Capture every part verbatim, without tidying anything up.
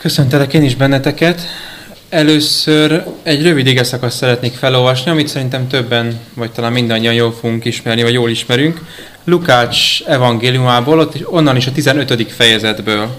Köszöntelek én is benneteket. Először egy rövid igeszakaszt szeretnék felolvasni, amit szerintem többen, vagy talán mindannyian jól fogunk ismerni, vagy jól ismerünk. Lukács evangéliumából, ott, onnan is a tizenötödik fejezetből.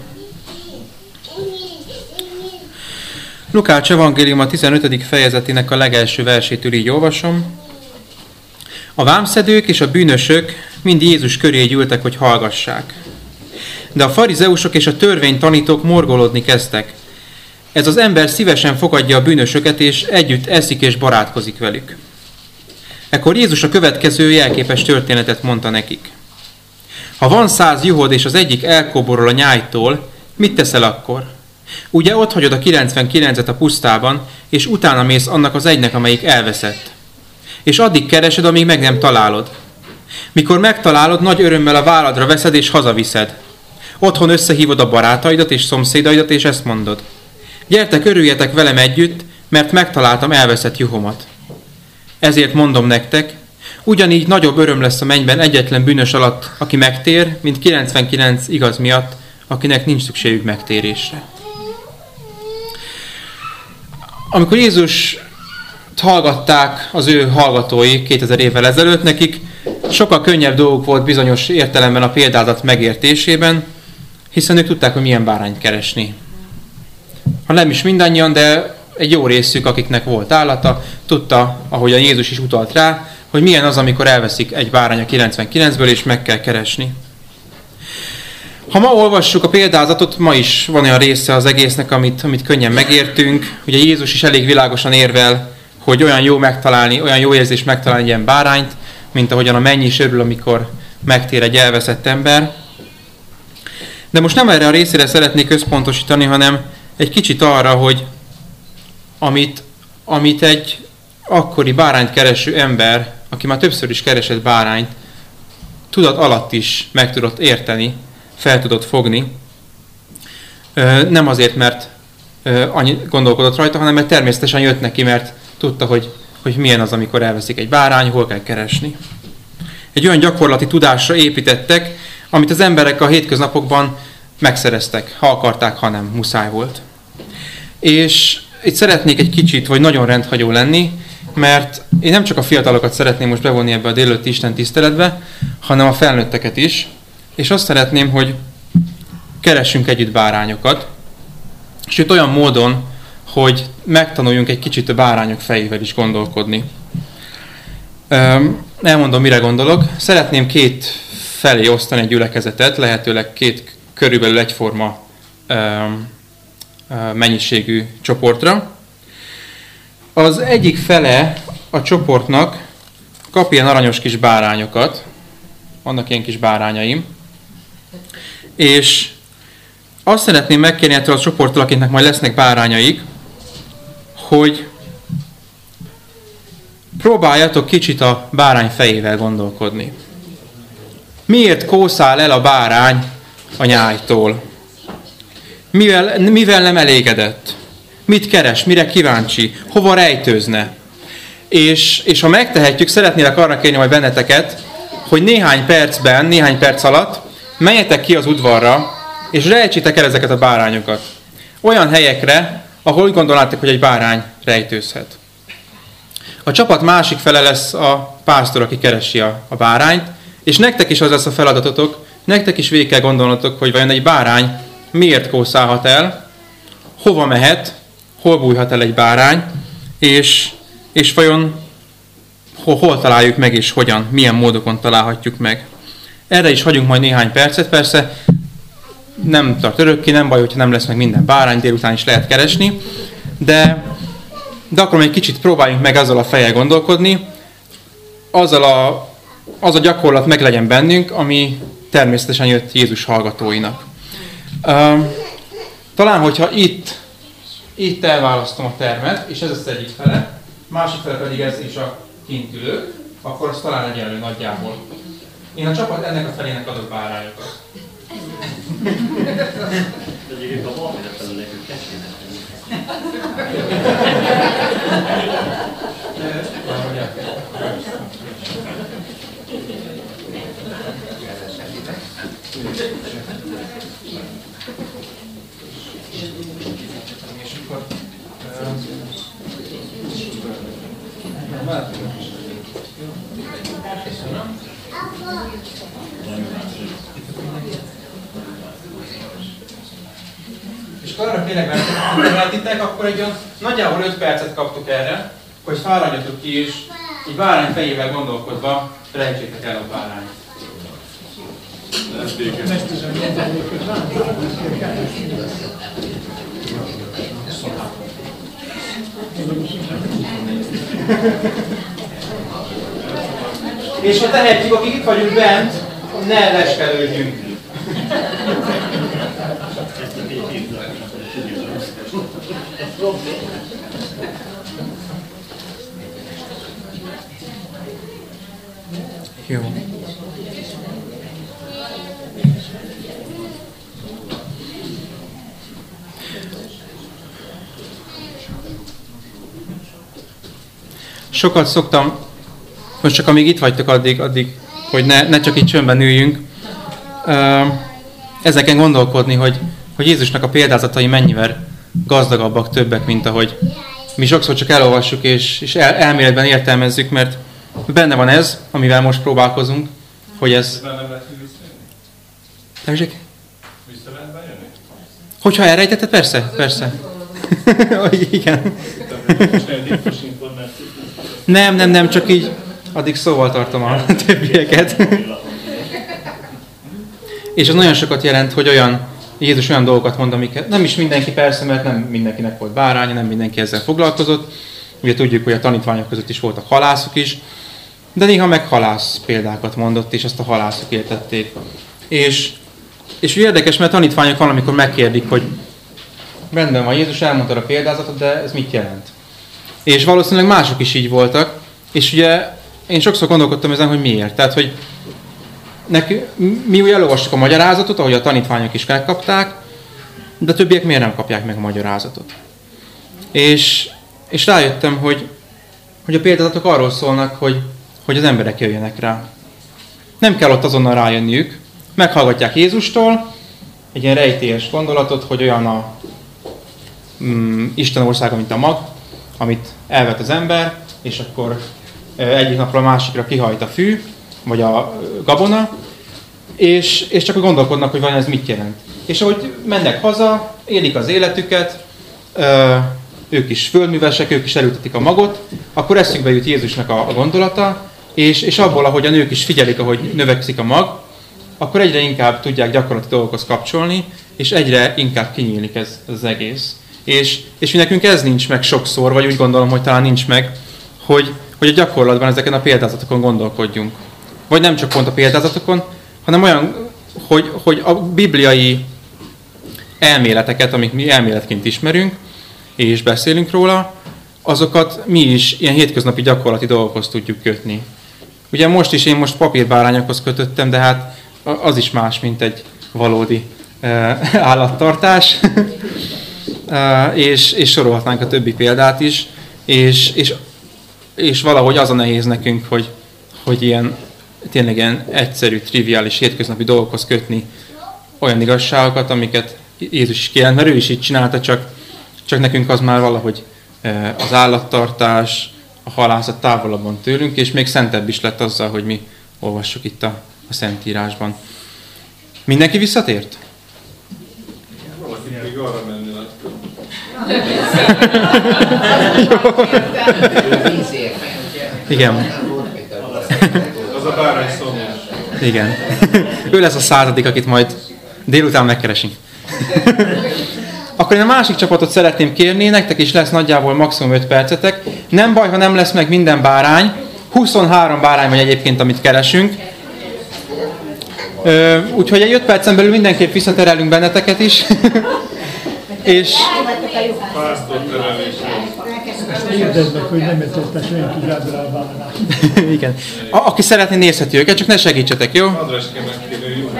Lukács evangélium a tizenötödik fejezetének a legelső versétől így olvasom. A vámszedők és a bűnösök mind Jézus köré gyűltek, hogy hallgassák. De a farizeusok és a törvénytanítók morgolódni kezdtek. Ez az ember szívesen fogadja a bűnösöket, és együtt eszik és barátkozik velük. Ekkor Jézus a következő jelképes történetet mondta nekik. Ha van száz juhod, és az egyik elkóborol a nyájtól, mit teszel akkor? Ugye ott hagyod a kilencvenkilencet a pusztában, és utána mész annak az egynek, amelyik elveszett. És addig keresed, amíg meg nem találod. Mikor megtalálod, nagy örömmel a válladra veszed és hazaviszed. Otthon összehívod a barátaidat és szomszédaidat, és ezt mondod. Gyertek, örüljetek velem együtt, mert megtaláltam elveszett juhomat. Ezért mondom nektek, ugyanígy nagyobb öröm lesz a mennyben egyetlen bűnös alatt, aki megtér, mint kilencvenkilenc igaz miatt, akinek nincs szükségük megtérésre. Amikor Jézus hallgatták az ő hallgatói kétezer évvel ezelőtt, nekik sokkal könnyebb dolguk volt bizonyos értelemben a példázat megértésében, hiszen ők tudták, hogy milyen bárányt keresni. Ha nem is mindannyian, de egy jó részük, akiknek volt állata, tudta, ahogy a Jézus is utalt rá, hogy milyen az, amikor elveszik egy bárány a kilencvenkilencből, és meg kell keresni. Ha ma olvassuk a példázatot, ma is van olyan része az egésznek, amit, amit könnyen megértünk. Ugye Jézus is elég világosan érvel, hogy olyan jó megtalálni, olyan jó érzés megtalálni egy ilyen bárányt, mint ahogyan a mennyi is örül, amikor megtér egy elveszett ember. De most nem erre a részére szeretnék összpontosítani, hanem egy kicsit arra, hogy amit, amit egy akkori bárányt kereső ember, aki már többször is keresett bárányt, tudat alatt is meg tudott érteni, fel tudott fogni. Nem azért, mert annyit gondolkodott rajta, hanem mert természetesen jött neki, mert tudta, hogy, hogy milyen az, amikor elveszik egy bárány, hol kell keresni. Egy olyan gyakorlati tudásra építettek, amit az emberek a hétköznapokban megszereztek, ha akarták, ha nem, muszáj volt. És itt szeretnék egy kicsit, vagy nagyon rendhagyó lenni, mert én nem csak a fiatalokat szeretném most bevonni ebbe a délelőtti Isten tiszteletbe, hanem a felnőtteket is, és azt szeretném, hogy keressünk együtt bárányokat, sőt olyan módon, hogy megtanuljunk egy kicsit a bárányok fejével is gondolkodni. Elmondom, mire gondolok. Szeretném két felé osztani egy gyülekezetet, lehetőleg két körülbelül egyforma mennyiségű csoportra. Az egyik fele a csoportnak kap ilyen aranyos kis bárányokat, vannak ilyen kis bárányaim, és azt szeretném megkérni ettől a csoporttól, akiknek majd lesznek bárányaik, hogy próbáljatok kicsit a bárány fejével gondolkodni. Miért kószál el a bárány a nyájtól? Mivel, mivel nem elégedett? Mit keres? Mire kíváncsi? Hova rejtőzne? És, és ha megtehetjük, szeretnélek arra kérni majd benneteket, hogy néhány percben, néhány perc alatt menjetek ki az udvarra, és rejtsétek el ezeket a bárányokat. Olyan helyekre, ahol úgy gondolnátok, hogy egy bárány rejtőzhet. A csapat másik fele lesz a pásztor, aki keresi a, a bárányt, és nektek is az lesz a feladatotok, nektek is végig kell gondolnotok, hogy vajon egy bárány miért kószálhat el, hova mehet, hol bújhat el egy bárány, és, és vajon hol, hol találjuk meg, és hogyan, milyen módokon találhatjuk meg. Erre is hagyunk majd néhány percet, persze nem tart örökké, nem baj, hogyha nem lesz meg minden bárány, délután is lehet keresni, de, de akkor egy kicsit próbáljunk meg azzal a fejjel gondolkodni, azzal a, az a gyakorlat meg legyen bennünk, ami természetesen jött Jézus hallgatóinak. Uh, talán, hogyha itt, itt elválasztom a termet, és ez az egyik fele, másik fele pedig ez is a kint ülők, akkor az talán egyenlő nagyjából. Én a csapat ennek a felének adok bárányokat. Egyébként a bal felé nekünk kettőnek. És akkor... És akkor arra kérlek, mert feletitek, akkor egy olyan nagyjából öt percet kaptuk erre, hogy fáradjatok ki, és így bárány fejével gondolkodva rejtsétek el a bárányt. És ha tehetjük, akik itt vagyunk bent, ne leskelődjünk. Jó. Sokat szoktam, most csak amíg itt vagytok addig, addig hogy ne, ne csak itt csöndben üljünk, ezeken gondolkodni, hogy, hogy Jézusnak a példázatai mennyivel gazdagabbak, többek, mint ahogy mi sokszor csak elolvassuk és, és el, elméletben értelmezzük, mert benne van ez, amivel most próbálkozunk, hogy ez... Nem lehet visszajönni? Tessék? Vissza lehet bejönni? Hogyha elrejtetted, persze, persze. Igen. Nem, nem, nem, csak így addig szóval tartom a többieket. És az nagyon sokat jelent, hogy olyan, Jézus olyan dolgokat mond, amiket nem is mindenki persze, mert nem mindenkinek volt báránya, nem mindenki ezzel foglalkozott. Ugye tudjuk, hogy a tanítványok között is voltak halászok is, de néha meg halász példákat mondott, és azt a halászok értették. És, és érdekes, mert a tanítványok valamikor megkérdik, hogy rendben van, Jézus elmondta a példázatot, de ez mit jelent? És valószínűleg mások is így voltak, és ugye én sokszor gondolkodtam ezen, hogy miért. Tehát, hogy neki, mi úgy elolvastuk a magyarázatot, ahogy a tanítványok is megkapták, de a többiek miért nem kapják meg a magyarázatot? És, és rájöttem, hogy, hogy a példázatok arról szólnak, hogy, hogy az emberek jöjjenek rá. Nem kell ott azonnal rájönniük, meghallgatják Jézustól egy ilyen rejtélyes gondolatot, hogy olyan a mm, Isten országa, mint a mag, amit elvet az ember, és akkor egyik napról a másikra kihajt a fű, vagy a gabona, és, és csak gondolkodnak, hogy vajon ez mit jelent. És ahogy mennek haza, élik az életüket, ők is földművesek, ők is elültetik a magot, akkor eszükbe jut Jézusnak a, a gondolata, és, és abból, ahogyan ők is figyelik, ahogy növekszik a mag, akkor egyre inkább tudják gyakorlati dolgokhoz kapcsolni, és egyre inkább kinyílik ez, ez az egész. És, és mi nekünk ez nincs meg sokszor, vagy úgy gondolom, hogy talán nincs meg, hogy, hogy a gyakorlatban ezeken a példázatokon gondolkodjunk. Vagy nem csak pont a példázatokon, hanem olyan, hogy, hogy a bibliai elméleteket, amik mi elméletként ismerünk, és beszélünk róla, azokat mi is ilyen hétköznapi gyakorlati dolgokhoz tudjuk kötni. Ugye most is én most papírbárányokhoz kötöttem, de hát az is más, mint egy valódi uh, állattartás. uh, és, és sorolhatnánk a többi példát is. És, és, és valahogy az a nehéz nekünk, hogy, hogy ilyen tényleg ilyen egyszerű, triviális, hétköznapi dolgokhoz kötni olyan igazságokat, amiket Jézus is kijelent, mert ő is így csinálta, csak, csak nekünk az már valahogy uh, az állattartás, a halászat távolabban tőlünk, és még szentebb is lett azzal, hogy mi olvassuk itt a, a Szentírásban. Mindenki visszatért? Valaki még arra menni láttam. Igen. Az a bárány szomjas. Igen. Ő lesz a századik, akit majd délután megkeresünk. Akkor én a másik csapatot szeretném kérni, nektek is lesz nagyjából maximum öt percetek. Nem baj, ha nem lesz meg minden bárány. huszonhárom bárány van egyébként, amit keresünk. Ö, úgyhogy egy öt percen belül mindenképp visszaterelünk benneteket is. És... Érdezd meg, hogy nem etette senki zsábra a bárát. Igen. A, aki szeretné, nézheti őket, csak ne segítsetek, jó? Andráske megkérő, jó.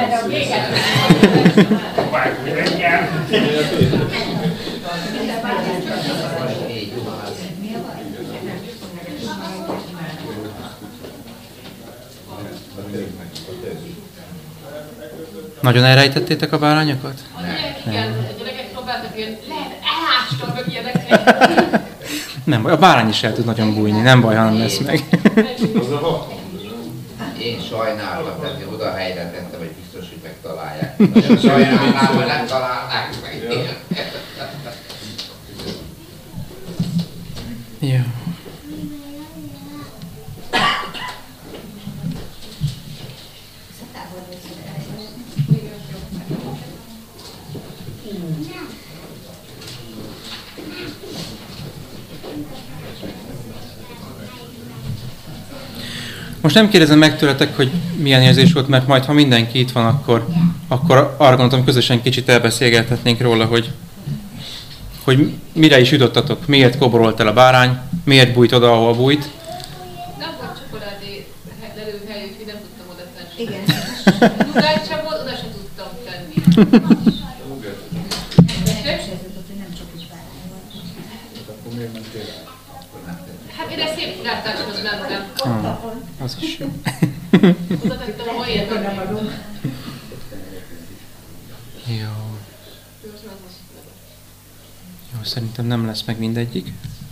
Nagyon elrejtettétek a bárányokat? Igen, a gyerekek próbáltak jönni, lehet mástól, meg ilyeneknek. Nem baj, a bárány is el tud nagyon bújni, nem baj, ha nem lesz meg. Az a hat. Én sajnáltam, tehát én oda helyre tettem, hogy biztos, hogy megtalálják. Nagyon sajnálnám, hogy nem találnák meg. Ja. Most nem kérdezem meg tőletek, hogy milyen érzés volt, mert majd, ha mindenki itt van, akkor, akkor arra gondoltam, közösen kicsit elbeszélgethetnénk róla, hogy, hogy mire is jutottatok, miért koborolt el a bárány, miért bújt oda, ahol bújt. Nem volt csokoládé lelőhely, úgyhogy nem tudtam oda tenni. Igen. Nugát sem volt, oda sem tudtam tenni. Nem csak is bárány volt. Akkor miért mentél el? Hát én ezt szép látáshoz mentem. Ah, az is jó. Oda tettem, hol értem. Jó. Jó, szerintem nem lesz meg mindegyik.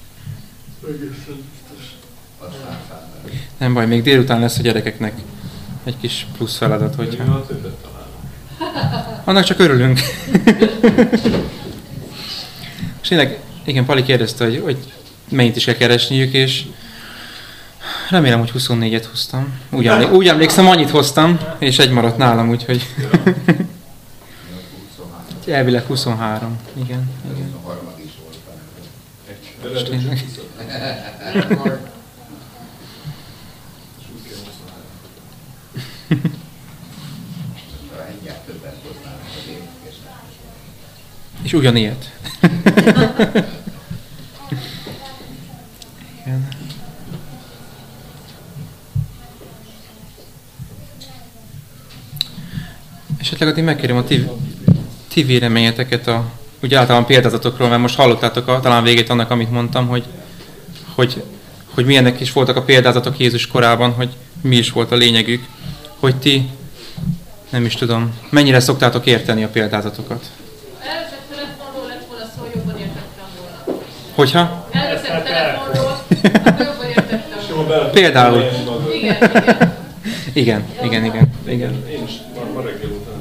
Nem baj, még délután lesz a gyerekeknek egy kis plusz feladat, hogyha... Annak csak örülünk. És tényleg, igen, Pali kérdezte, hogy, hogy mennyit is kell keresniük, és remélem, hogy huszonnégyet hoztam. Úgy, emlé- úgy emlékszem, annyit hoztam, és egy maradt nálam, úgyhogy... Elvileg huszonhárom. Igen, igen. A harmad is volt. És tényleg. Egyáltalán többet hoznának az én, és nem. És ugyanilyet. Igen. Esetleg addig megkérem a ti, ti véleményeteket a, ugye általán példázatokról, mert most hallottátok a, talán végét annak, amit mondtam, hogy, hogy, hogy milyenek is voltak a példázatok Jézus korában, hogy mi is volt a lényegük, hogy ti, nem is tudom, mennyire szoktátok érteni a példázatokat. Először telefonról lett volna szó, jobban értettem volna. Hogyha? Először telefonról, akkor jobban értettem volna. Például. Igen, igen. Igen, igen, igen, igen. Én is ma, ma reggel után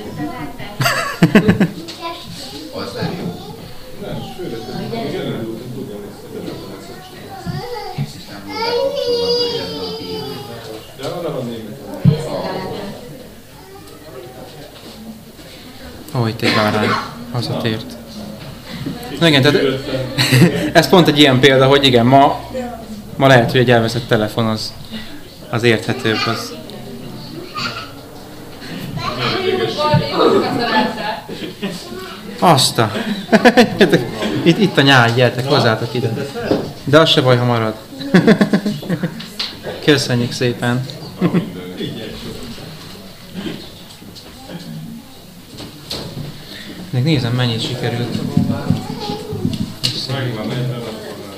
Az nem jó. nem, és főleg, hogy jelenleg után tudjam nézni, hogy nem lesz a csinálni. És nem mondták, hogy ez a tévé. De arra van német. Ahogy te bárány, hazatért. Na igen, tehát ez pont egy ilyen példa, hogy igen, ma, ma lehet, hogy egy elveszett telefon az, az érthetőbb. Az. Azt a... itt, itt a nyár, gyertek, hozzátok ide. De az se baj, ha marad. Köszönjük szépen. Még nézem, mennyit sikerült. Megvan, negyven napon.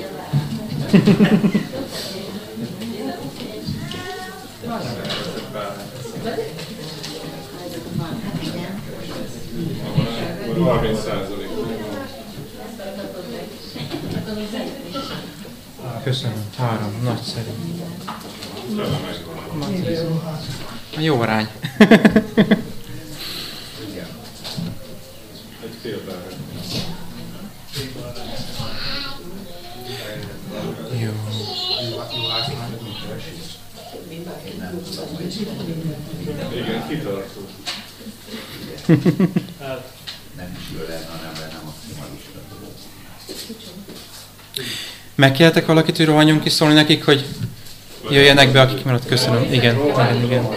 harminc százalék. Köszönöm. Három. Nagyszerű. Megvan. Jó arány. Egy fél bárány. Jó. Igen, kitartó. Nem is jól lenne, hanem lenne maximalista. Megkérhetek valakit, hogy rohanjon ki szólni nekik, hogy jöjjenek be, akik maradt. Köszönöm. Igen, igen, igen.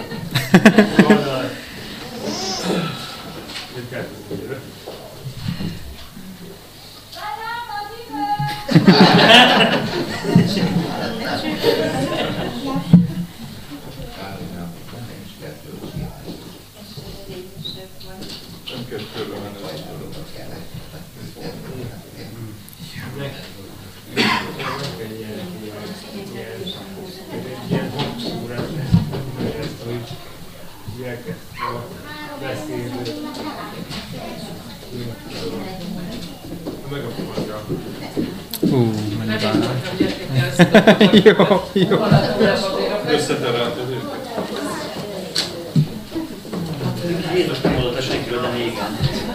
Nem kell többre menni. Meg a Ú, mennyi Mert én bárány. mondtam, gyertek el, ezt a Jó, jó. Összeterelted őket. Jézus nem mondott a senkiről, de régen.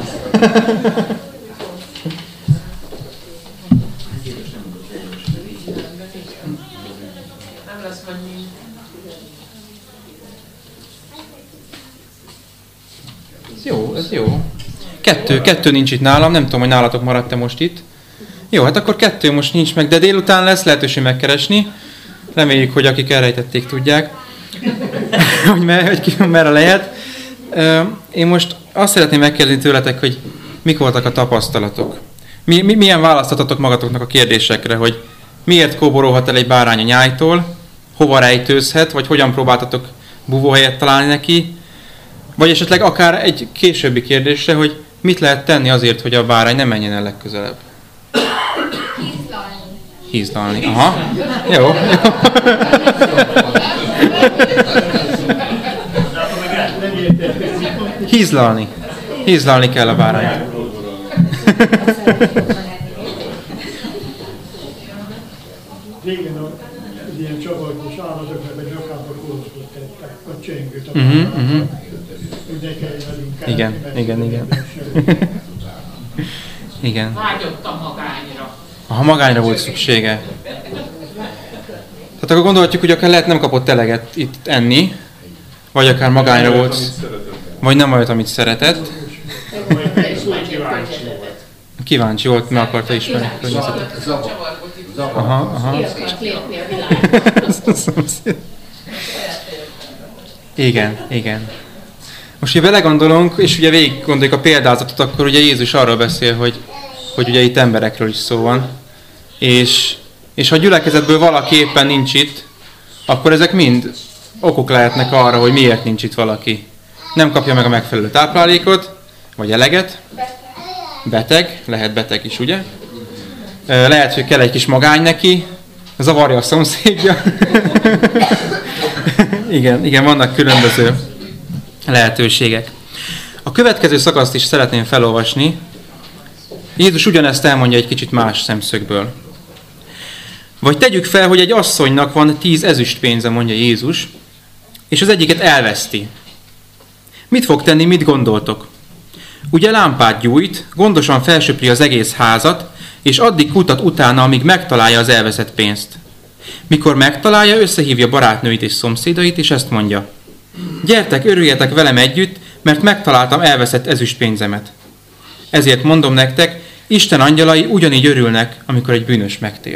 Jézus nem mondott a Jézus, de régen. Nem lesz majd mi. Ez jó, ez jó. Kettő, kettő nincs itt nálam, nem tudom, hogy nálatok maradt-e most itt. Jó, hát akkor kettő most nincs meg, de délután lesz lehetőség megkeresni. Reméljük, hogy akik elrejtették, tudják, hogy, mer, hogy ki merre lehet. Én most azt szeretném megkérdezni tőletek, hogy mik voltak a tapasztalatok. Mi, mi, milyen választatotok magatoknak a kérdésekre, hogy miért kóborolhat el egy bárány a nyájtól, hova rejtőzhet, vagy hogyan próbáltatok búvóhelyet találni neki, vagy esetleg akár egy későbbi kérdésre, hogy mit lehet tenni azért, hogy a bárány ne menjen el legközelebb. Hízlalni. Hízlalni. Aha. Jó. Nem értettem. Hízlalni. Hízlalni kell a bárányt. Régen a, az ilyen csavargós állatoknak a nyakába kóztot tettek, a csengőt, a Mhm, bárányt. mhm. Hogy ne kelljen inkább. Igen, igen, igen. Igen. Vágyott a magányra. Ha magányra volt szüksége. Tehát akkor gondolhatjuk, hogy akár lehet nem kapott eleget itt enni, vagy akár magányra volt, vagy nem olyat, amit szeretett. Kíváncsi volt, meg akarta ismerni a környezetet. Csavargott itt. Aha, aha. Ki akart lépni a világba. Igen, igen. Most, hogy belegondolunk, és ugye végig gondoljuk a példázatot, akkor ugye Jézus arról beszél, hogy, hogy ugye itt emberekről is szó van. És, és ha a gyülekezetből valaki éppen nincs itt, akkor ezek mind okok lehetnek arra, hogy miért nincs itt valaki. Nem kapja meg a megfelelő táplálékot, vagy eleget. Beteg, lehet beteg is, ugye? Lehet, hogy kell egy kis magány neki, zavarja a szomszédja. igen, igen, vannak különböző lehetőségek. A következő szakaszt is szeretném felolvasni. Jézus ugyanezt elmondja egy kicsit más szemszögből. Vagy tegyük fel, hogy egy asszonynak van tíz ezüstpénze, mondja Jézus, és az egyiket elveszti. Mit fog tenni, mit gondoltok? Ugye lámpát gyújt, gondosan felsöpri az egész házat, és addig kutat utána, amíg megtalálja az elveszett pénzt. Mikor megtalálja, összehívja barátnőit és szomszédait, és ezt mondja. Gyertek, örüljetek velem együtt, mert megtaláltam elveszett ezüstpénzemet. Ezért mondom nektek, Isten angyalai ugyanígy örülnek, amikor egy bűnös megtér.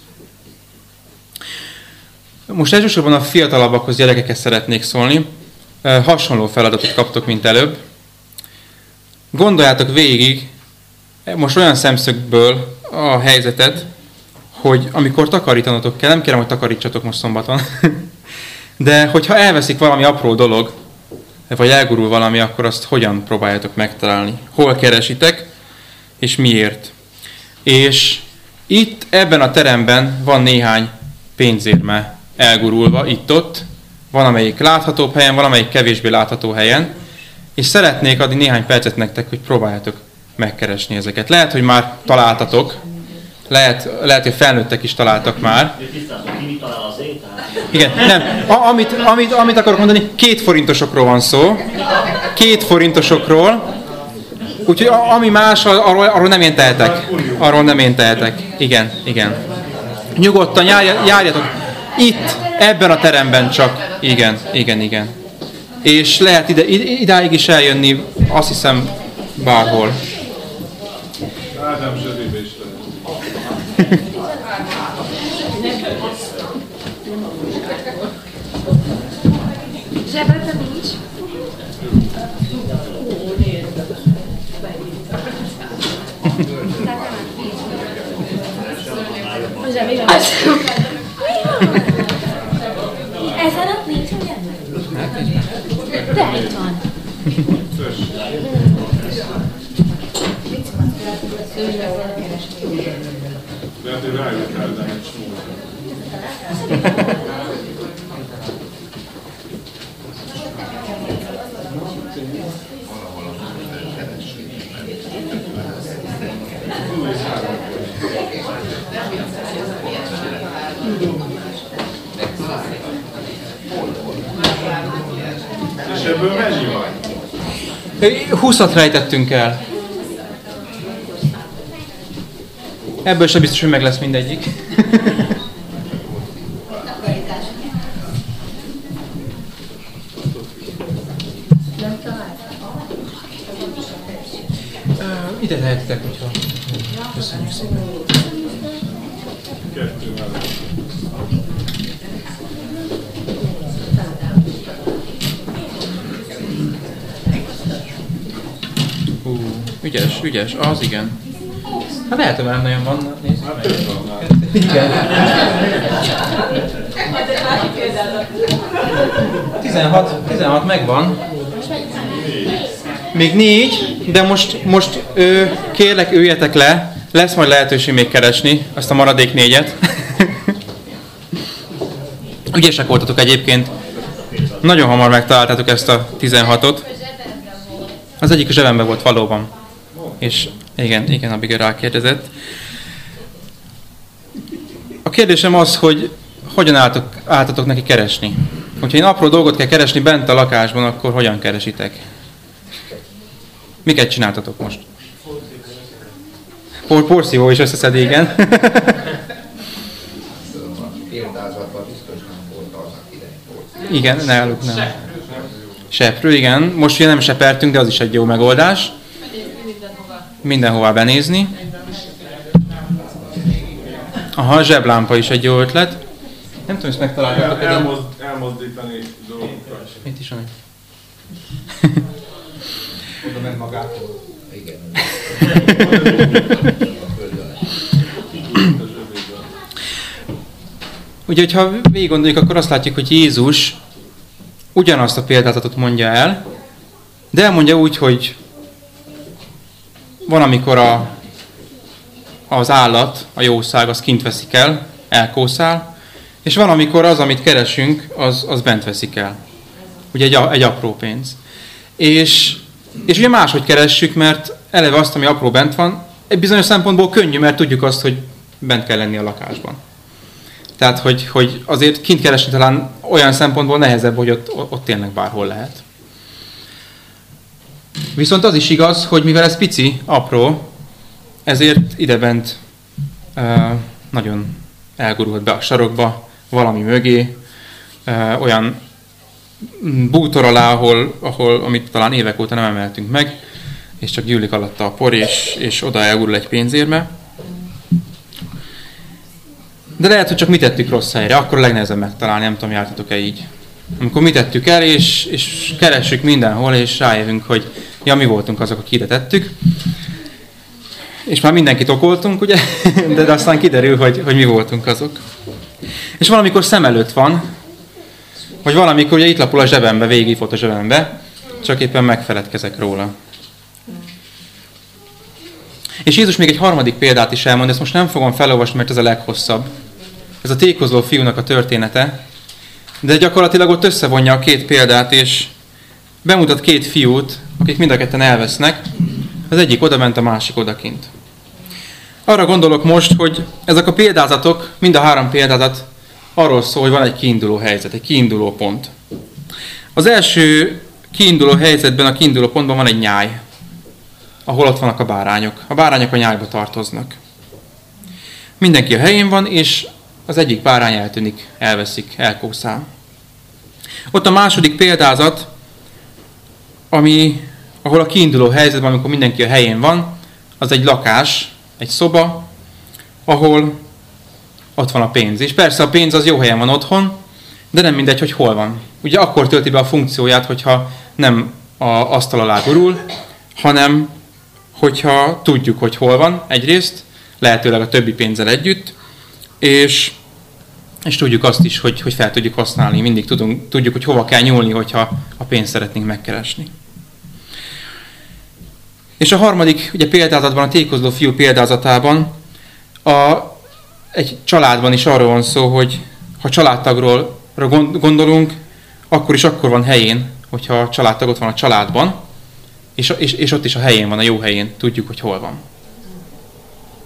Most elsősorban a fiatalabbakhoz, gyerekekhez szeretnék szólni. Hasonló feladatot kaptok, mint előbb. Gondoljátok végig, most olyan szemszögből a helyzetet, hogy amikor takarítanotok kell, nem kérem, hogy takarítsatok most szombaton, de hogyha elveszik valami apró dolog, vagy elgurul valami, akkor azt hogyan próbáljátok megtalálni? Hol keresitek, és miért? És itt, ebben a teremben van néhány pénzérme elgurulva, itt-ott, van amelyik láthatóbb helyen, van amelyik kevésbé látható helyen, és szeretnék adni néhány percet nektek, hogy próbáljátok megkeresni ezeket. Lehet, hogy már találtatok, lehet, lehet hogy felnőttek is találtak már. Tisztázom, ki mit talál az étel? Igen, nem. A, amit, amit, amit akarok mondani, két forintosokról van szó. Két forintosokról. Úgyhogy a, ami más, arról, arról nem én tehetek. Arról nem én tehetek. Igen, igen. Nyugodtan járja, járjatok. Itt, ebben a teremben csak. Igen, igen, igen. És lehet ide, idáig is eljönni, azt hiszem, bárhol. Ádám zsebébe is lehet. Zsebeltem nincs. A zsebében az. Ezen ott nincs, ugye? De itt van. Lehet, hogy rájött Ádám egy smót. És ebből mennyi van? húszat rejtettünk el. Ebből sem biztos, hogy meg lesz mindegyik. Ide tehetitek, hogyha... Köszönjük szépen. Kettő mellett. Hú, ügyes, ügyes, az igen. Hát lehet, hogy már nem nagyon van. Nézd. Hát több van már. Igen. tizenhat, tizenhat megvan. Még négy, de most, most ö, kérlek, üljetek le. Lesz majd lehetőség még keresni azt a maradék négyet. Ügyesek voltatok egyébként. Nagyon hamar megtaláltátok ezt a tizenhatot. Az egyik a zsebemben volt valóban. És igen, igen, Abigail rákérdezett. A kérdésem az, hogy hogyan álltok, álltatok neki keresni? Hogyha én apró dolgot kell keresni bent a lakásban, akkor hogyan keresitek? Miket csináltatok most? Por porszívó is összeszed, igen. Példázatban biztos nem volt az, akinek volt. Igen, náluk nem. Seprő, igen. Most ugye nem sepertünk, de az is egy jó megoldás. Mindenhová benézni. Aha, zseblámpa is egy jó ötlet. Nem tudom, ezt megtaláljátok. El, elmozd, elmozdítani dolgokat. Itt is van. Oda ment magától. Igen. Ugye, hogyha végig gondoljuk, akkor azt látjuk, hogy Jézus ugyanazt a példázatot mondja el, de elmondja úgy, hogy van, amikor a, az állat, a jószág, az kint veszik el, elkószál, és van, amikor az, amit keresünk, az, az bent veszik el. Ugye egy, egy apró pénz. És, és ugye máshogy keressük, mert eleve azt, ami apró bent van, egy bizonyos szempontból könnyű, mert tudjuk azt, hogy bent kell lenni a lakásban. Tehát, hogy, hogy azért kint keresni talán olyan szempontból nehezebb, hogy ott, ott tényleg bárhol lehet. Viszont az is igaz, hogy mivel ez pici, apró, ezért idebent uh, nagyon elgurult be a sarokba, valami mögé, uh, olyan bútor alá, ahol, ahol, amit talán évek óta nem emeltünk meg, és csak gyűlik alatta a por, és, és oda elgurul egy pénzérme. De lehet, hogy csak mi tettük rossz helyre, akkor a legnehezebb megtalálni, nem tudom, jártatok-e így. Amikor mi tettük el, és, és keressük mindenhol, és rájövünk, hogy ja, mi voltunk azok, akik ide tettük. És már mindenkit okoltunk, ugye? De, de aztán kiderül, hogy, hogy mi voltunk azok. És valamikor szem előtt van, vagy valamikor ugye itt lapul a zsebembe, végig volt a zsebembe, csak éppen megfeledkezek róla. És Jézus még egy harmadik példát is elmond, ezt most nem fogom felolvasni, mert ez a leghosszabb. Ez a tékozló fiúnak a története, de gyakorlatilag ott összevonja a két példát, és bemutat két fiút, akik mind a ketten elvesznek, az egyik oda ment, a másik odakint. Arra gondolok most, hogy ezek a példázatok, mind a három példázat arról szól, hogy van egy kiinduló helyzet, egy kiinduló pont. Az első kiinduló helyzetben, a kiinduló pontban van egy nyáj, ahol ott vannak a bárányok. A bárányok a nyájba tartoznak. Mindenki a helyén van, és az egyik bárány eltűnik, elveszik, elkószál. Ott a második példázat, ami, ahol a kiinduló helyzetben, amikor mindenki a helyén van, az egy lakás, egy szoba, ahol ott van a pénz. És persze a pénz az jó helyen van otthon, de nem mindegy, hogy hol van. Ugye akkor tölti be a funkcióját, hogyha nem a asztal alá gurul, hanem hogyha tudjuk, hogy hol van egyrészt, lehetőleg a többi pénzzel együtt, és, és tudjuk azt is, hogy, hogy fel tudjuk használni. Mindig tudunk, tudjuk, hogy hova kell nyúlni, hogyha a pénzt szeretnénk megkeresni. És a harmadik ugye, példázatban, a tékozló fiú példázatában a, egy családban is arról van szó, hogy ha családtagról gondolunk, akkor is akkor van helyén, hogyha a családtag ott van a családban, és, és, és ott is a helyén van, a jó helyén, tudjuk, hogy hol van.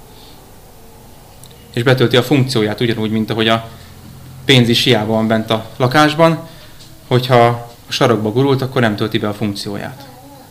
és betölti a funkcióját, ugyanúgy, mint ahogy a pénz is hiába van bent a lakásban, hogyha a sarokba gurult, akkor nem tölti be a funkcióját.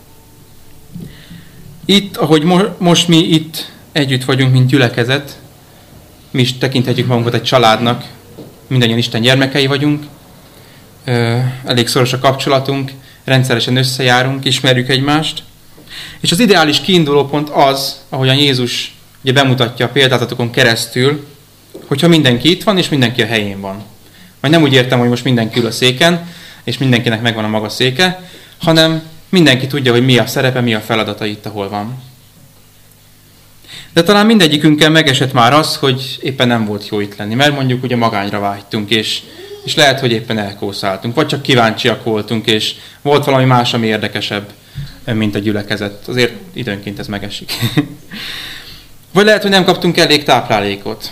Itt, ahogy mo- most mi itt együtt vagyunk, mint gyülekezet, mi is tekinthetjük magunkat egy családnak, mindannyian Isten gyermekei vagyunk, elég szoros a kapcsolatunk, rendszeresen összejárunk, ismerjük egymást, és az ideális kiindulópont az, ahogyan Jézus ugye bemutatja a példázatokon keresztül, hogyha mindenki itt van, és mindenki a helyén van. Majd nem úgy értem, hogy most mindenki ül a széken, és mindenkinek megvan a maga széke, hanem mindenki tudja, hogy mi a szerepe, mi a feladata itt, ahol van. De talán mindegyikünkkel megesett már az, hogy éppen nem volt jó itt lenni, mert mondjuk ugye magányra vágytunk, és, és lehet, hogy éppen elkószáltunk, vagy csak kíváncsiak voltunk, és volt valami más, ami érdekesebb, mint a gyülekezet. Azért időnként ez megesik. Vagy lehet, hogy nem kaptunk elég táplálékot.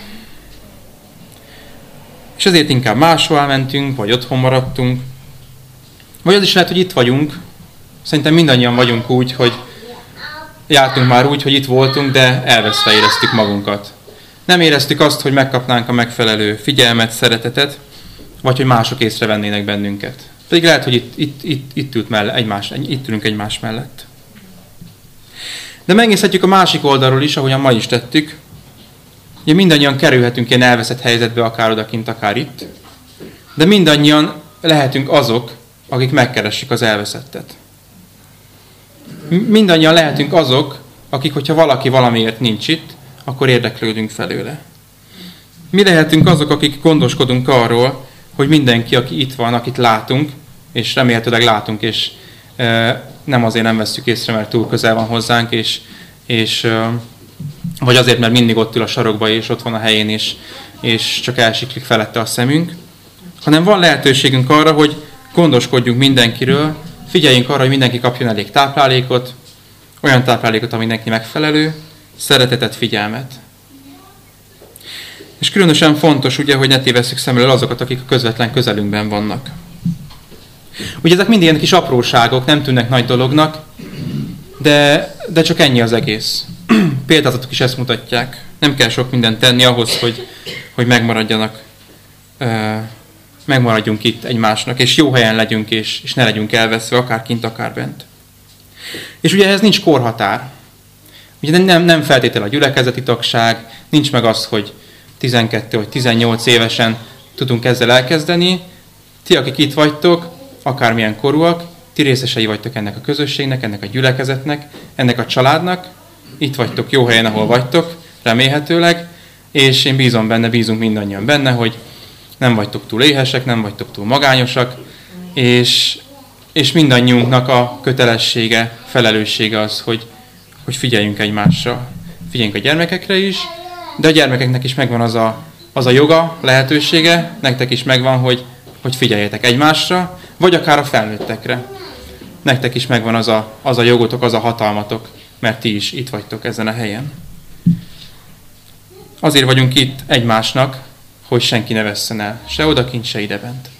És ezért inkább máshol mentünk, vagy otthon maradtunk. Vagy az is lehet, hogy itt vagyunk. Szerintem mindannyian vagyunk úgy, hogy jártunk már úgy, hogy itt voltunk, de elveszve éreztük magunkat. Nem éreztük azt, hogy megkapnánk a megfelelő figyelmet, szeretetet, vagy hogy mások észrevennének bennünket. Pedig lehet, hogy itt, itt, itt, itt, ült mell- egymás, itt ülünk egymás mellett. De megnézhetjük a másik oldalról is, ahogyan ma is tettük. Ugye mindannyian kerülhetünk ilyen elveszett helyzetbe, akár odakint, akár itt. De mindannyian lehetünk azok, akik megkeressük az elveszettet. Mindannyian lehetünk azok, akik, hogyha valaki valamiért nincs itt, akkor érdeklődünk felőle. Mi lehetünk azok, akik gondoskodunk arról, hogy mindenki, aki itt van, akit látunk, és remélhetőleg látunk, és e, nem azért nem vesszük észre, mert túl közel van hozzánk, és, és e, vagy azért, mert mindig ott ül a sarokba, és ott van a helyén, és, és csak elsiklik felette a szemünk, hanem van lehetőségünk arra, hogy gondoskodjunk mindenkiről, figyeljünk arra, hogy mindenki kapjon elég táplálékot, olyan táplálékot, ami neki megfelelő, szeretetet, figyelmet. És különösen fontos, ugye, hogy ne tévesszük szem elől azokat, akik a közvetlen közelünkben vannak. Ugye ezek mind ilyen kis apróságok, nem tűnnek nagy dolognak, de, de csak ennyi az egész. Példázatok is ezt mutatják. Nem kell sok mindent tenni ahhoz, hogy, hogy megmaradjanak, uh, megmaradjunk itt egymásnak, és jó helyen legyünk, és, és ne legyünk elveszve, akár kint, akár bent. És ugye ehhez nincs korhatár. Ugye nem, nem feltétel a gyülekezeti tagság, nincs meg az, hogy tizenkettő vagy tizennyolc évesen tudunk ezzel elkezdeni. Ti, akik itt vagytok, akármilyen korúak, ti részesei vagytok ennek a közösségnek, ennek a gyülekezetnek, ennek a családnak. Itt vagytok jó helyen, ahol vagytok, remélhetőleg, és én bízom benne, bízunk mindannyian benne, hogy nem vagytok túl éhesek, nem vagytok túl magányosak, és, és mindannyiunknak a kötelessége, felelőssége az, hogy, hogy figyeljünk egymásra. Figyeljünk a gyermekekre is, de a gyermekeknek is megvan az a, az a joga, lehetősége, nektek is megvan, hogy, hogy figyeljetek egymásra, vagy akár a felnőttekre. Nektek is megvan az a, az a jogotok, az a hatalmatok, mert ti is itt vagytok ezen a helyen. Azért vagyunk itt egymásnak, hogy senki ne vesszen el, se odakint, se idebent.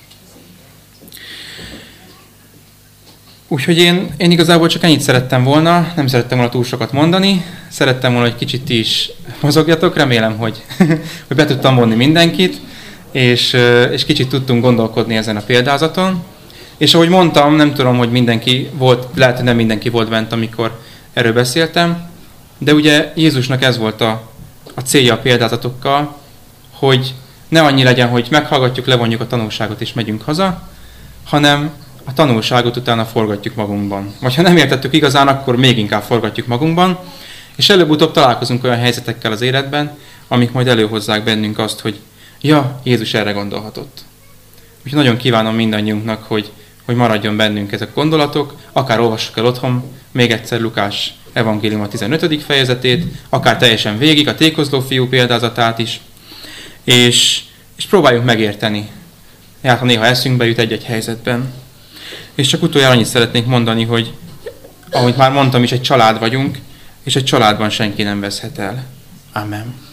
Úgyhogy én, én igazából csak ennyit szerettem volna, nem szerettem volna túl sokat mondani, szerettem volna, hogy kicsit ti is mozogjatok, remélem, hogy, hogy be tudtam vonni mindenkit, és, és kicsit tudtunk gondolkodni ezen a példázaton. És ahogy mondtam, nem tudom, hogy mindenki volt, lehet, hogy nem mindenki volt bent, amikor erről beszéltem, de ugye Jézusnak ez volt a, a célja a példázatokkal, hogy ne annyi legyen, hogy meghallgatjuk, levonjuk a tanulságot és megyünk haza, hanem a tanulságot utána forgatjuk magunkban. Vagy ha nem értettük igazán, akkor még inkább forgatjuk magunkban, és előbb-utóbb találkozunk olyan helyzetekkel az életben, amik majd előhozzák bennünk azt, hogy ja, Jézus erre gondolhatott. Úgyhogy nagyon kívánom mindannyiunknak, hogy, hogy maradjon bennünk ezek a gondolatok, akár olvassuk el otthon még egyszer Lukás evangélium a tizenötödik fejezetét, akár teljesen végig a tékozló fiú példázatát is, és, és próbáljuk megérteni. Hát, ha néha eszünkbe jut egy-egy helyzetben. És csak utoljára annyit szeretnék mondani, hogy ahogy már mondtam is, egy család vagyunk, és egy családban senki nem veszhet el. Amen.